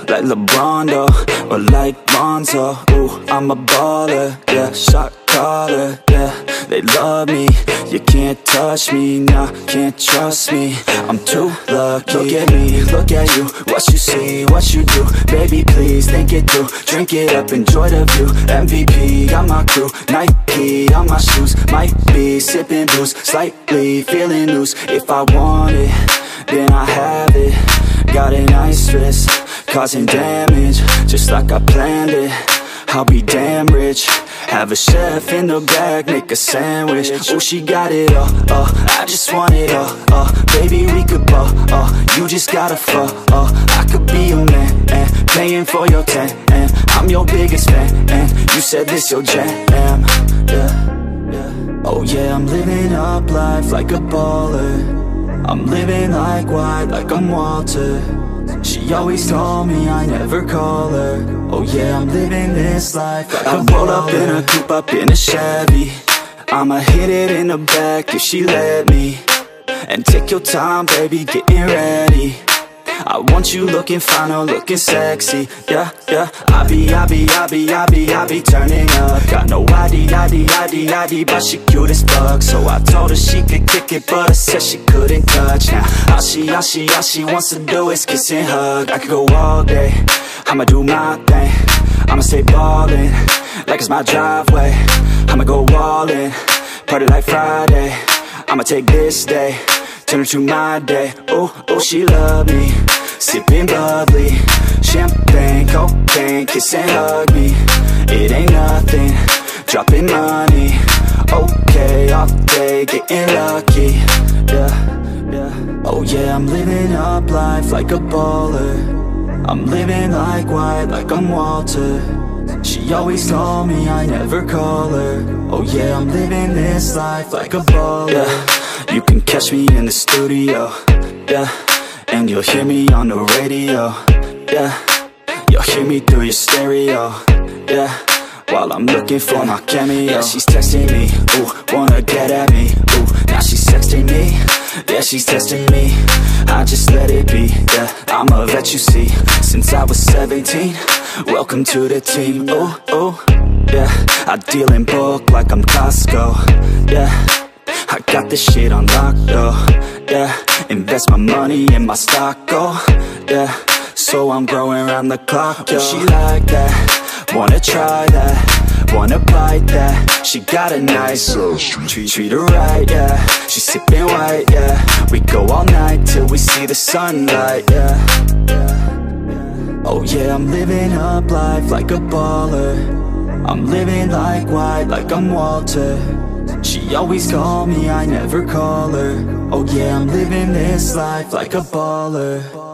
like LeBron, though, or like Lonzo. Ooh, I'm a baller, yeah, shot caller, yeah. They love me, you can't touch me, nah, can't trust me. I'm too lucky. Look at me, look at you, what you see, what you do. Baby, please, think it through, drink it up, enjoy the view. MVP, got my crew, Nike on my shoes. Might be sipping booze, slightly feeling loose. If I want it, then I have it. Got an ice wrist, causing damage, just like I planned it. I'll be damn rich. Have a chef in the back, make a sandwich. Oh, she got it all, I just want it all, baby, we could ball, you just gotta fall, I could be your man, and paying for your tan, and I'm your biggest fan, and you said this your jam, yeah. Oh yeah, I'm living up life like a baller. I'm living like white, like I'm Walter. She always told me I never call her. Oh yeah, I'm living this life like I roll up in a coupe, up in a Chevy. I'ma hit it in the back if she let me. And take your time, baby, getting ready. I want you looking fine or looking sexy. Yeah, yeah. I be turning up. Got no ID, but she cute as fuck. So I told her she could kick it, but I said she couldn't touch. Now all she wants to do is kiss and hug. I could go all day, I'ma do my thing. I'ma stay ballin', like it's my driveway. I'ma go all in, party like Friday. I'ma take this day, turn it to my day. Oh, she love me, sipping bubbly, champagne, cocaine, kiss and hug me. It ain't nothing, dropping money. Okay, off day, getting lucky. Yeah. Oh yeah, I'm living up life like a baller. I'm living like white, like I'm Walter. She always told me I never call her. Oh yeah, I'm living this life like a baller. Yeah, you can catch me in the studio. Yeah, and you'll hear me on the radio. Yeah, you'll hear me through your stereo. Yeah, while I'm looking for my cameo. Yeah, she's texting me, ooh, wanna get at me. Ooh, now she's texting me, yeah, she's testing me. I just let it be, yeah, I'm a vet, you see. Since I was 17, welcome to the team. Ooh, yeah, I deal in bulk like I'm Costco. Yeah, I got this shit on lock, though. Yeah, invest my money in my stock, oh. Yeah, so I'm growing around the clock, yo. She like that, wanna try that, wanna bite that. She got a nice treat her right, yeah. She sipping white, yeah. We go all night till we see the sunlight, yeah. Oh yeah, I'm living up life like a baller. I'm living like white, like I'm Walter. She always called me, I never call her. Oh yeah, I'm living this life like a baller.